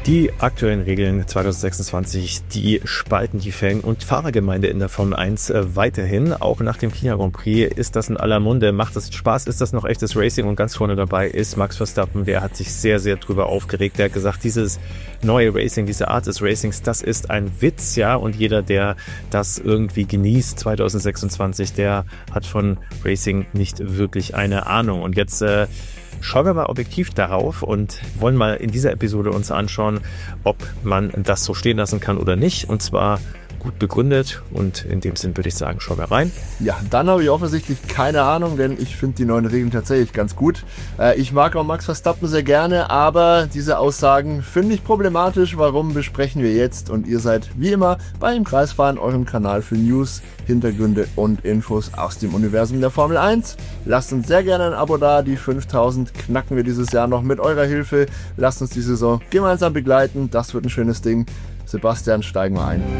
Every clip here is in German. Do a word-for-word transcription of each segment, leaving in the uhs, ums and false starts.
Die aktuellen Regeln zwanzig sechsundzwanzig, die spalten die Fan- und Fahrergemeinde in der Formel eins äh, weiterhin. Auch nach dem China Grand Prix ist das in aller Munde. Macht das Spaß? Ist das noch echtes Racing? Und ganz vorne dabei ist Max Verstappen. Der hat sich sehr, sehr drüber aufgeregt. Der hat gesagt, dieses neue Racing, diese Art des Racings, das ist ein Witz, ja. Und jeder, der das irgendwie genießt zwanzig sechsundzwanzig, der hat von Racing nicht wirklich eine Ahnung. Und jetzt äh, schauen wir mal objektiv darauf und wollen mal in dieser Episode uns anschauen, ob man das so stehen lassen kann oder nicht. Und zwar gut begründet. Und in dem Sinn würde ich sagen, schauen wir rein. Ja, dann habe ich offensichtlich keine Ahnung, denn ich finde die neuen Regeln tatsächlich ganz gut. Äh, ich mag auch Max Verstappen sehr gerne, aber diese Aussagen finde ich problematisch. Warum, besprechen wir jetzt. Und ihr seid wie immer beim Kreisfahren, eurem Kanal für News, Hintergründe und Infos aus dem Universum der Formel eins. Lasst uns sehr gerne ein Abo da. Die fünftausend knacken wir dieses Jahr noch mit eurer Hilfe. Lasst uns die Saison gemeinsam begleiten. Das wird ein schönes Ding. Sebastian, steigen wir ein.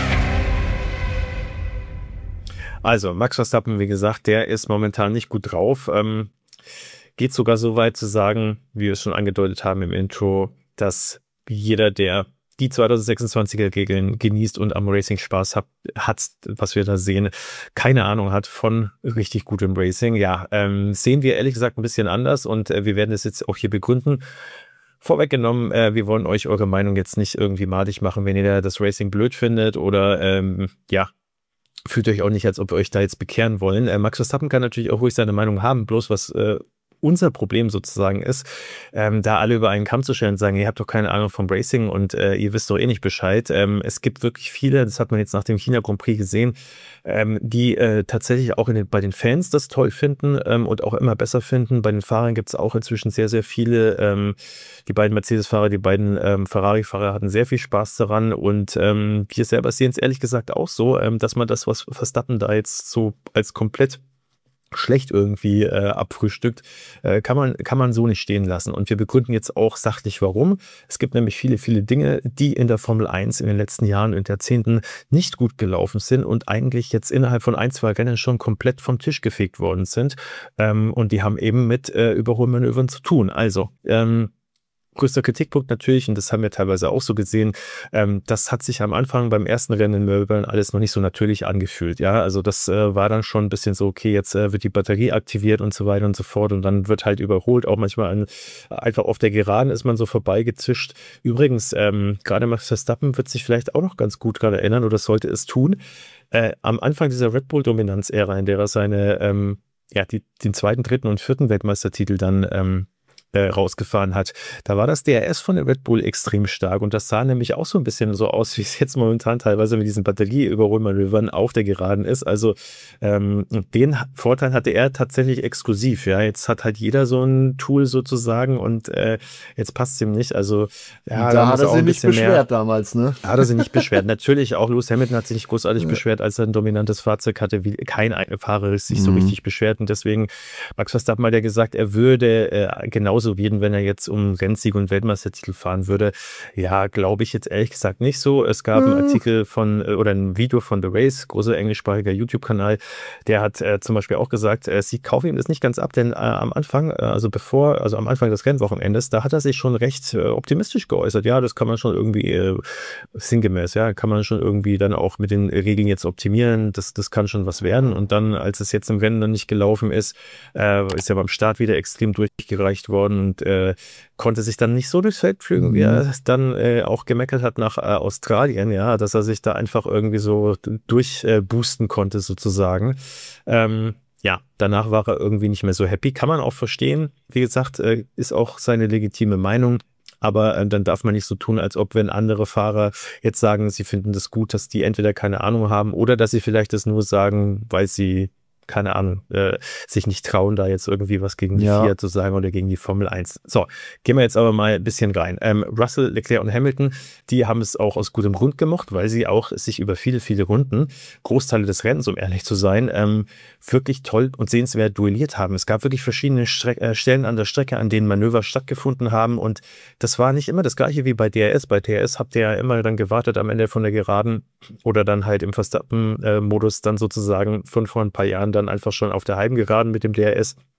Also, Max Verstappen, wie gesagt, der ist momentan nicht gut drauf. Ähm, geht sogar so weit zu sagen, wie wir es schon angedeutet haben im Intro, dass jeder, der die zwanzig sechsundzwanziger Regeln genießt und am Racing Spaß hat, hat, was wir da sehen, keine Ahnung hat von richtig gutem Racing. Ja, ähm, sehen wir ehrlich gesagt ein bisschen anders und äh, wir werden es jetzt auch hier begründen. Vorweggenommen, äh, wir wollen euch eure Meinung jetzt nicht irgendwie madig machen, wenn ihr das Racing blöd findet oder ähm, ja, fühlt euch auch nicht, als ob wir euch da jetzt bekehren wollen. Äh, Max Verstappen kann natürlich auch ruhig seine Meinung haben, bloß was äh, unser Problem sozusagen ist, ähm, da alle über einen Kamm zu stellen und sagen, ihr habt doch keine Ahnung vom Racing und äh, ihr wisst doch eh nicht Bescheid. Ähm, es gibt wirklich viele, das hat man jetzt nach dem China Grand Prix gesehen, ähm, die äh, tatsächlich auch in den, bei den Fans das toll finden ähm, und auch immer besser finden. Bei den Fahrern gibt es auch inzwischen sehr, sehr viele. Ähm, die beiden Mercedes-Fahrer, die beiden ähm, Ferrari-Fahrer hatten sehr viel Spaß daran und ähm, wir selber sehen es ehrlich gesagt auch so, ähm, dass man das, was Verstappen da jetzt so als komplett schlecht irgendwie äh, abfrühstückt, äh, kann man kann man so nicht stehen lassen. Und wir begründen jetzt auch sachlich, warum. Es gibt nämlich viele, viele Dinge, die in der Formel eins in den letzten Jahren und Jahrzehnten nicht gut gelaufen sind und eigentlich jetzt innerhalb von ein, zwei Rennen schon komplett vom Tisch gefegt worden sind. Ähm, und die haben eben mit äh, Überholmanövern zu tun. Also, ähm, größter Kritikpunkt natürlich, und das haben wir teilweise auch so gesehen, ähm, das hat sich am Anfang beim ersten Rennen in Melbourne alles noch nicht so natürlich angefühlt. Ja, also das äh, war dann schon ein bisschen so, okay, jetzt äh, wird die Batterie aktiviert und so weiter und so fort und dann wird halt überholt. Auch manchmal an, einfach auf der Geraden ist man so vorbeigezischt. Übrigens, ähm, gerade Max Verstappen wird sich vielleicht auch noch ganz gut gerade erinnern oder sollte es tun. Äh, am Anfang dieser Red Bull-Dominanz-Ära, in der er seine, ähm, ja, die, den zweiten, dritten und vierten Weltmeistertitel dann ähm, rausgefahren hat. Da war das D R S von der Red Bull extrem stark und das sah nämlich auch so ein bisschen so aus, wie es jetzt momentan teilweise mit diesen Batterieüberholmanövern auf der Geraden ist. Also ähm, den Vorteil hatte er tatsächlich exklusiv. Ja, jetzt hat halt jeder so ein Tool sozusagen und äh, jetzt passt es ihm nicht. Also ja, da, da hat er sich nicht beschwert mehr, damals, ne? Hat er sich nicht beschwert. Natürlich auch Lewis Hamilton hat sich nicht großartig ja. beschwert, als er ein dominantes Fahrzeug hatte. Wie kein Fahrer sich mhm. so richtig beschwert und deswegen Max Verstappen hat ja gesagt, er würde äh, genauso werden, wenn er jetzt um Rennsieg und Weltmeistertitel fahren würde. Ja, glaube ich jetzt ehrlich gesagt nicht so. Es gab mhm. einen Artikel von, oder ein Video von The Race, großer englischsprachiger YouTube-Kanal, der hat äh, zum Beispiel auch gesagt, äh, sie kaufen ihm das nicht ganz ab, denn äh, am Anfang, äh, also bevor, also am Anfang des Rennwochenendes, da hat er sich schon recht äh, optimistisch geäußert. Ja, das kann man schon irgendwie äh, sinngemäß, ja, kann man schon irgendwie dann auch mit den Regeln jetzt optimieren. Das, das kann schon was werden. Und dann, als es jetzt im Rennen dann nicht gelaufen ist, äh, ist er beim Start wieder extrem durchgereicht worden und äh, konnte sich dann nicht so durchs Feld pflügen, mhm. wie er es dann äh, auch gemeckert hat nach äh, Australien, ja, dass er sich da einfach irgendwie so durchboosten äh, konnte sozusagen. Ähm, ja, danach war er irgendwie nicht mehr so happy. Kann man auch verstehen. Wie gesagt, äh, ist auch seine legitime Meinung. Aber äh, dann darf man nicht so tun, als ob, wenn andere Fahrer jetzt sagen, sie finden das gut, dass die entweder keine Ahnung haben oder dass sie vielleicht das nur sagen, weil sie keine Ahnung, äh, sich nicht trauen, da jetzt irgendwie was gegen die ja. FIA zu sagen oder gegen die Formel eins. So, gehen wir jetzt aber mal ein bisschen rein. Ähm, Russell, Leclerc und Hamilton, die haben es auch aus gutem Grund gemocht, weil sie auch sich über viele, viele Runden, Großteile des Rennens, um ehrlich zu sein, ähm, wirklich toll und sehenswert duelliert haben. Es gab wirklich verschiedene Stre- äh, Stellen an der Strecke, an denen Manöver stattgefunden haben und das war nicht immer das gleiche wie bei D R S. Bei D R S habt ihr ja immer dann gewartet am Ende von der Geraden oder dann halt im Verstappen-Modus dann sozusagen von vor ein paar Jahren dann einfach schon auf der Heimgeraden mit dem D R S.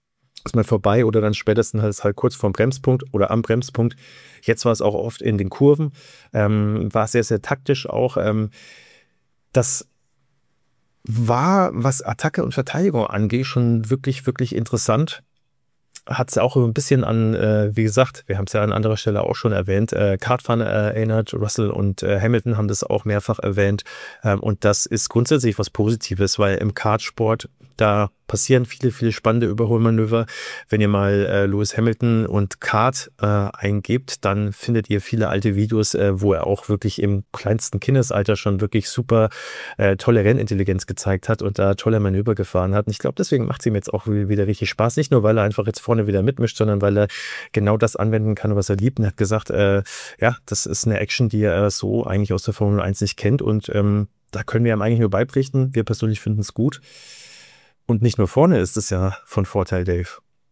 ist man vorbei oder dann spätestens halt, halt kurz vorm Bremspunkt oder am Bremspunkt. Jetzt war es auch oft in den Kurven, ähm, war sehr, sehr taktisch auch. Ähm, das war, was Attacke und Verteidigung angeht, schon wirklich, wirklich interessant. Hat es auch ein bisschen an, äh, wie gesagt, wir haben es ja an anderer Stelle auch schon erwähnt, äh, Kartfahren äh, erinnert. Russell und äh, Hamilton haben das auch mehrfach erwähnt. Ähm, und das ist grundsätzlich was Positives, weil im Kartsport, da passieren viele, viele spannende Überholmanöver. Wenn ihr mal äh, Lewis Hamilton und Kart äh, eingebt, dann findet ihr viele alte Videos, äh, wo er auch wirklich im kleinsten Kindesalter schon wirklich super äh, tolle Rennintelligenz gezeigt hat und da tolle Manöver gefahren hat. Und ich glaube, deswegen macht es ihm jetzt auch wieder richtig Spaß. Nicht nur, weil er einfach jetzt vorne wieder mitmischt, sondern weil er genau das anwenden kann, was er liebt. Und er hat gesagt, äh, ja, das ist eine Action, die er so eigentlich aus der Formel eins nicht kennt. Und ähm, da können wir ihm eigentlich nur beipflichten. Wir persönlich finden es gut. Und nicht nur vorne ist es ja von Vorteil, Dave.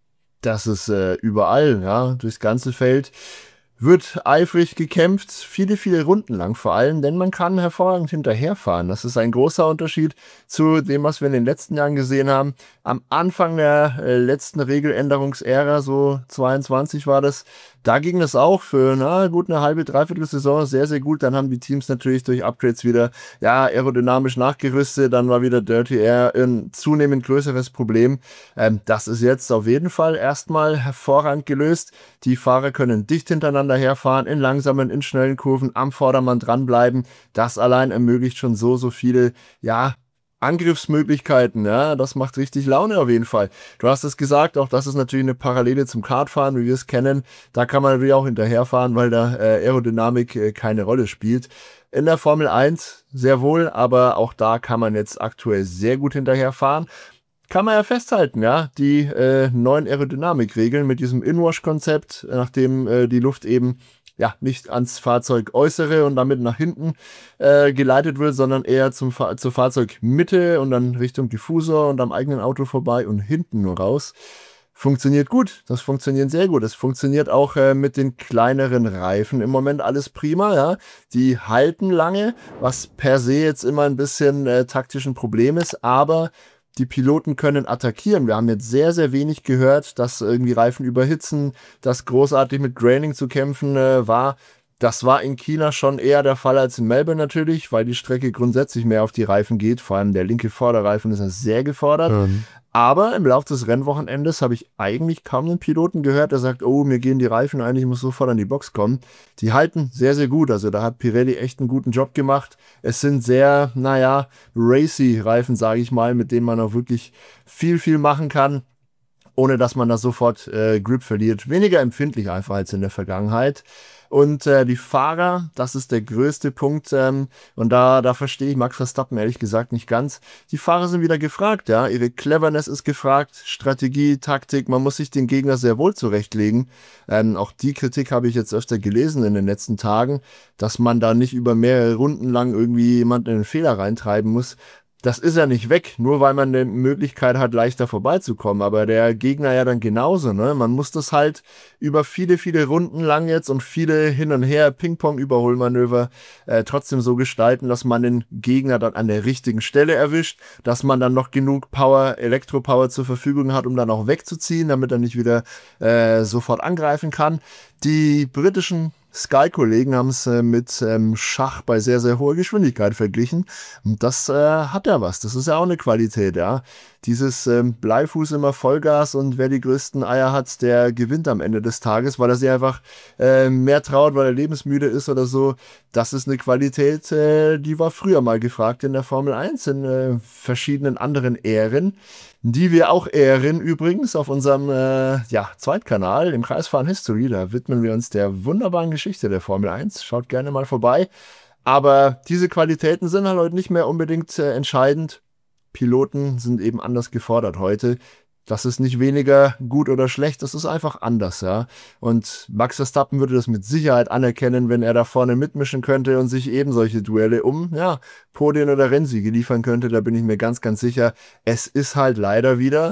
Das ist äh, überall, ja, durchs ganze Feld wird eifrig gekämpft, viele, viele Runden lang vor allem, denn man kann hervorragend hinterherfahren. Das ist ein großer Unterschied zu dem, was wir in den letzten Jahren gesehen haben. Am Anfang der äh, letzten Regeländerungsära, so zweiundzwanzig war das, da ging das auch für na, gut eine halbe, dreiviertel Saison sehr, sehr gut. Dann haben die Teams natürlich durch Upgrades wieder ja aerodynamisch nachgerüstet. Dann war wieder Dirty Air ein zunehmend größeres Problem. Ähm, das ist jetzt auf jeden Fall erstmal hervorragend gelöst. Die Fahrer können dicht hintereinander herfahren, in langsamen, in schnellen Kurven, am Vordermann dranbleiben. Das allein ermöglicht schon so, so viele, ja, Angriffsmöglichkeiten, ja, das macht richtig Laune auf jeden Fall. Du hast es gesagt, auch das ist natürlich eine Parallele zum Kartfahren, wie wir es kennen. Da kann man natürlich auch hinterherfahren, weil da äh, Aerodynamik äh, keine Rolle spielt. In der Formel eins sehr wohl, aber auch da kann man jetzt aktuell sehr gut hinterherfahren. Kann man ja festhalten, ja, die äh, neuen Aerodynamikregeln mit diesem Inwash-Konzept, nachdem äh, die Luft eben ja, nicht ans Fahrzeug äußere und damit nach hinten äh, geleitet wird, sondern eher zum Fa- zur Fahrzeugmitte und dann Richtung Diffusor und am eigenen Auto vorbei und hinten nur raus. Funktioniert gut, das funktioniert sehr gut. Es funktioniert auch äh, mit den kleineren Reifen im Moment alles prima, ja. Die halten lange, was per se jetzt immer ein bisschen äh, taktisch ein Problem ist, aber die Piloten können attackieren. Wir haben jetzt sehr, sehr wenig gehört, dass irgendwie Reifen überhitzen, dass großartig mit Graining zu kämpfen äh, war. Das war in China schon eher der Fall als in Melbourne natürlich, weil die Strecke grundsätzlich mehr auf die Reifen geht. Vor allem der linke Vorderreifen ist ja sehr gefordert. Mhm. Aber im Laufe des Rennwochenendes habe ich eigentlich kaum einen Piloten gehört, der sagt, oh, mir gehen die Reifen ein, ich muss sofort an die Box kommen. Die halten sehr, sehr gut. Also da hat Pirelli echt einen guten Job gemacht. Es sind sehr, naja, racy Reifen, sage ich mal, mit denen man auch wirklich viel, viel machen kann, ohne dass man da sofort äh, Grip verliert. Weniger empfindlich einfach als in der Vergangenheit. Und äh, die Fahrer, das ist der größte Punkt. Ähm, und da, da verstehe ich Max Verstappen ehrlich gesagt nicht ganz. Die Fahrer sind wieder gefragt, ja. Ihre Cleverness ist gefragt, Strategie, Taktik. Man muss sich den Gegner sehr wohl zurechtlegen. Ähm, auch die Kritik habe ich jetzt öfter gelesen in den letzten Tagen, dass man da nicht über mehrere Runden lang irgendwie jemanden in einen Fehler reintreiben muss. Das ist ja nicht weg, nur weil man eine Möglichkeit hat, leichter vorbeizukommen. Aber der Gegner ja dann genauso, ne? Man muss das halt über viele, viele Runden lang jetzt und viele hin und her Ping-Pong-Überholmanöver äh, trotzdem so gestalten, dass man den Gegner dann an der richtigen Stelle erwischt, dass man dann noch genug Power, Elektropower zur Verfügung hat, um dann auch wegzuziehen, damit er nicht wieder äh, sofort angreifen kann. Die britischen Sky-Kollegen haben es äh, mit ähm, Schach bei sehr, sehr hoher Geschwindigkeit verglichen. Und das äh, hat ja was. Das ist ja auch eine Qualität, ja. Dieses ähm, Bleifuß immer Vollgas und wer die größten Eier hat, der gewinnt am Ende des Tages, weil er sich einfach äh, mehr traut, weil er lebensmüde ist oder so. Das ist eine Qualität, äh, die war früher mal gefragt in der Formel eins, in äh, verschiedenen anderen Ähren, die wir auch ehren übrigens auf unserem äh, ja, Zweitkanal, im Kreisfahren History. Da widmen wir uns der wunderbaren Geschichte der Formel eins. Schaut gerne mal vorbei. Aber diese Qualitäten sind halt heute nicht mehr unbedingt äh, entscheidend. Piloten sind eben anders gefordert heute. Das ist nicht weniger gut oder schlecht, das ist einfach anders, ja. Und Max Verstappen würde das mit Sicherheit anerkennen, wenn er da vorne mitmischen könnte und sich eben solche Duelle um, ja, Podien oder Rennsiege liefern könnte. Da bin ich mir ganz, ganz sicher. Es ist halt leider wieder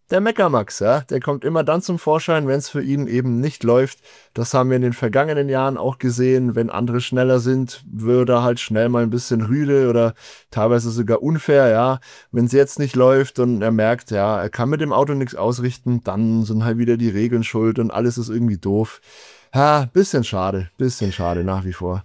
der Meckermax, ja, der kommt immer dann zum Vorschein, wenn es für ihn eben nicht läuft. Das haben wir in den vergangenen Jahren auch gesehen. Wenn andere schneller sind, wird er halt schnell mal ein bisschen rüde oder teilweise sogar unfair, ja. Wenn es jetzt nicht läuft und er merkt, ja, er kann mit dem Auto nichts ausrichten, dann sind halt wieder die Regeln schuld und alles ist irgendwie doof. Ha, bisschen schade, bisschen schade nach wie vor.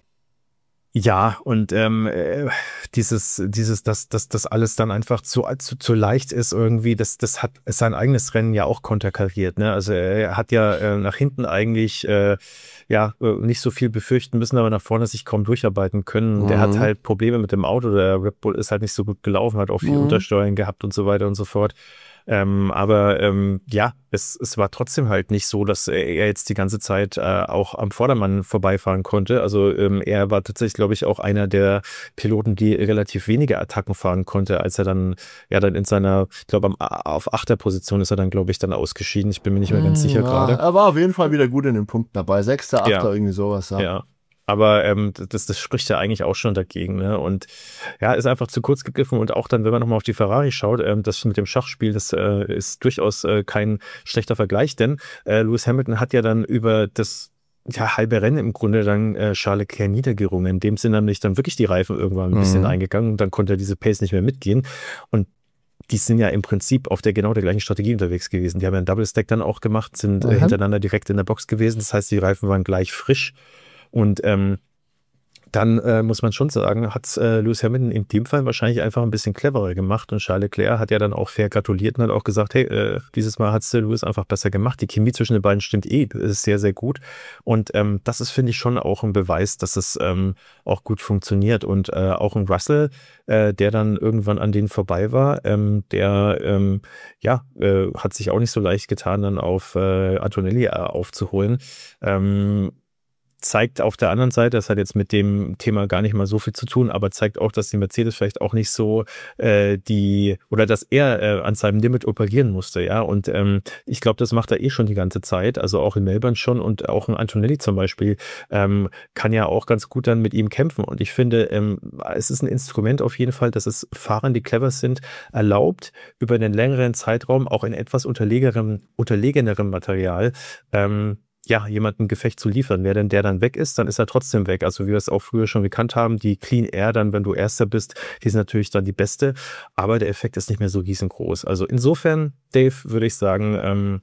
Ja, und ähm, äh, dieses, dieses, dass dass das alles dann einfach zu, zu, zu leicht ist irgendwie, das, das hat sein eigenes Rennen ja auch konterkariert, ne? Also er hat ja äh, nach hinten eigentlich äh, ja äh, nicht so viel befürchten müssen, aber nach vorne sich kaum durcharbeiten können. Mhm. Der hat halt Probleme mit dem Auto, der Red Bull ist halt nicht so gut gelaufen, hat auch viel Mhm. Untersteuern gehabt und so weiter und so fort. Ähm, aber ähm, ja, es, es war trotzdem halt nicht so, dass er jetzt die ganze Zeit äh, auch am Vordermann vorbeifahren konnte. Also ähm, er war tatsächlich, glaube ich, auch einer der Piloten, die relativ wenige Attacken fahren konnte, als er dann, ja, dann in seiner, ich glaube, auf achter Position ist er dann, glaube ich, dann ausgeschieden. Ich bin mir nicht mehr ganz sicher ja, gerade. Er war auf jeden Fall wieder gut in den Punkten dabei. Sechster, Achter, Ja. irgendwie sowas. Ja. Ja. Aber ähm, das, das spricht ja eigentlich auch schon dagegen, ne? Und ja, ist einfach zu kurz gegriffen. Und auch dann, wenn man nochmal auf die Ferrari schaut, ähm, das mit dem Schachspiel, das äh, ist durchaus äh, kein schlechter Vergleich, denn äh, Lewis Hamilton hat ja dann über das ja, halbe Rennen im Grunde dann äh, Charles Leclerc niedergerungen. In dem Sinne nämlich dann wirklich die Reifen irgendwann ein bisschen Mhm. eingegangen und dann konnte er diese Pace nicht mehr mitgehen. Und die sind ja im Prinzip auf der genau der gleichen Strategie unterwegs gewesen. Die haben ja einen Double Stack dann auch gemacht, sind äh, Mhm. hintereinander direkt in der Box gewesen. Das heißt, die Reifen waren gleich frisch. Und ähm, dann äh, muss man schon sagen, hat äh, Lewis Hamilton in dem Fall wahrscheinlich einfach ein bisschen cleverer gemacht. Und Charles Leclerc hat ja dann auch fair gratuliert und hat auch gesagt, hey, äh, dieses Mal hat es der Lewis einfach besser gemacht. Die Chemie zwischen den beiden stimmt eh, ist sehr, sehr gut. Und ähm, das ist, finde ich, schon auch ein Beweis, dass es ähm, auch gut funktioniert. Und äh, auch ein Russell, äh, der dann irgendwann an denen vorbei war, ähm, der ähm, ja, äh, hat sich auch nicht so leicht getan, dann auf äh, Antonelli äh, aufzuholen. Ähm, zeigt auf der anderen Seite, das hat jetzt mit dem Thema gar nicht mal so viel zu tun, aber zeigt auch, dass die Mercedes vielleicht auch nicht so äh, die, oder dass er äh, an seinem Limit operieren musste, ja, und ähm, ich glaube, das macht er eh schon die ganze Zeit, also auch in Melbourne schon und auch ein Antonelli zum Beispiel ähm, kann ja auch ganz gut dann mit ihm kämpfen und ich finde, ähm, es ist ein Instrument auf jeden Fall, dass es Fahrern, die clever sind, erlaubt, über einen längeren Zeitraum auch in etwas unterlegenerem, unterlegenerem Material ähm, ja, jemanden Gefecht zu liefern. Wer denn der dann weg ist, dann ist er trotzdem weg. Also wie wir es auch früher schon gekannt haben, die Clean Air dann, wenn du Erster bist, die ist natürlich dann die beste, aber der Effekt ist nicht mehr so riesengroß. Also insofern, Dave, würde ich sagen, ähm,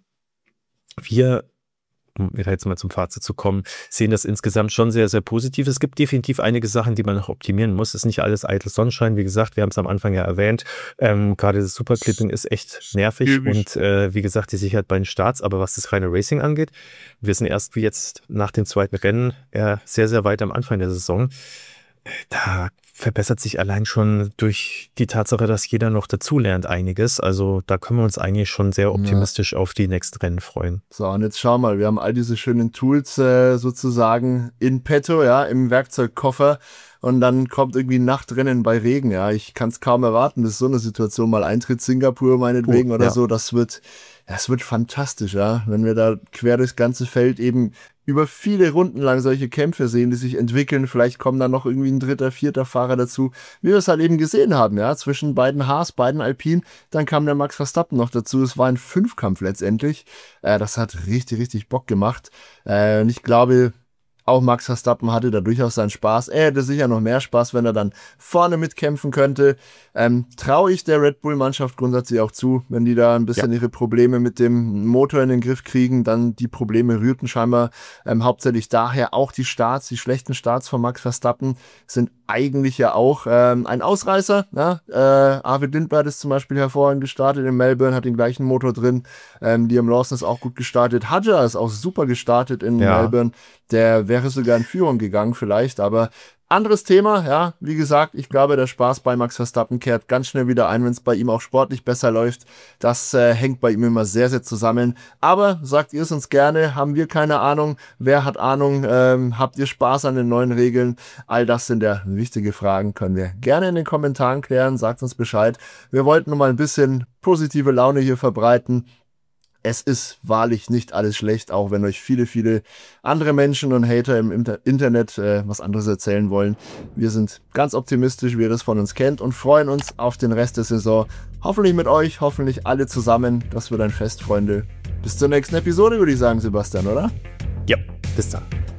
wir um jetzt mal zum Fazit zu kommen, sehen das insgesamt schon sehr, sehr positiv. Es gibt definitiv einige Sachen, die man noch optimieren muss. Es ist nicht alles eitel Sonnenschein. Wie gesagt, wir haben es am Anfang ja erwähnt. Ähm, gerade das Superclipping ist echt nervig Ewig. und äh, wie gesagt, die Sicherheit bei den Starts. Aber was das reine Racing angeht, wir sind erst wie jetzt nach dem zweiten Rennen äh, sehr, sehr weit am Anfang der Saison. Da verbessert sich allein schon durch die Tatsache, dass jeder noch dazulernt einiges. Also da können wir uns eigentlich schon sehr optimistisch ja. auf die nächsten Rennen freuen. So, und jetzt schau mal, wir haben all diese schönen Tools äh, sozusagen in petto, ja, im Werkzeugkoffer. Und dann kommt irgendwie Nachtrennen bei Regen, ja. Ich kann es kaum erwarten, dass so eine Situation mal eintritt, Singapur meinetwegen oh, oder ja. so. Das wird, das wird fantastisch, ja. Wenn wir da quer durchs ganze Feld eben über viele Runden lang solche Kämpfe sehen, die sich entwickeln. Vielleicht kommen da noch irgendwie ein dritter, vierter Fahrer dazu, wie wir es halt eben gesehen haben, ja, zwischen beiden Haas, beiden Alpinen. Dann kam der Max Verstappen noch dazu. Es war ein Fünfkampf letztendlich. Äh, das hat richtig, richtig Bock gemacht. Äh, und ich glaube, auch Max Verstappen hatte da durchaus seinen Spaß. Er hätte sicher noch mehr Spaß, wenn er dann vorne mitkämpfen könnte. Ähm, traue ich der Red Bull-Mannschaft grundsätzlich auch zu, wenn die da ein bisschen ja. ihre Probleme mit dem Motor in den Griff kriegen, dann die Probleme rührten scheinbar ähm, hauptsächlich daher. Auch die Starts, die schlechten Starts von Max Verstappen sind eigentlich ja auch ähm, ein Ausreißer. Ja? Äh, Arvid Lindbergh ist zum Beispiel hervorragend gestartet in Melbourne, hat den gleichen Motor drin. Ähm, Liam Lawson ist auch gut gestartet. Hadjar ist auch super gestartet in ja. Melbourne. Der wäre sogar in Führung gegangen vielleicht, aber anderes Thema, ja, wie gesagt, ich glaube, der Spaß bei Max Verstappen kehrt ganz schnell wieder ein, wenn es bei ihm auch sportlich besser läuft. Das äh, hängt bei ihm immer sehr, sehr zusammen. Aber sagt ihr es uns gerne, haben wir keine Ahnung, wer hat Ahnung, ähm, habt ihr Spaß an den neuen Regeln? All das sind ja wichtige Fragen, können wir gerne in den Kommentaren klären, sagt uns Bescheid. Wir wollten nur mal ein bisschen positive Laune hier verbreiten. es ist wahrlich nicht alles schlecht, auch wenn euch viele, viele andere Menschen und Hater im Inter- Internet äh, was anderes erzählen wollen. Wir sind ganz optimistisch, wie ihr das von uns kennt, und freuen uns auf den Rest der Saison. Hoffentlich mit euch, hoffentlich alle zusammen. Das wird ein Fest, Freunde. Bis zur nächsten Episode, würde ich sagen, Sebastian, oder? Ja, bis dann.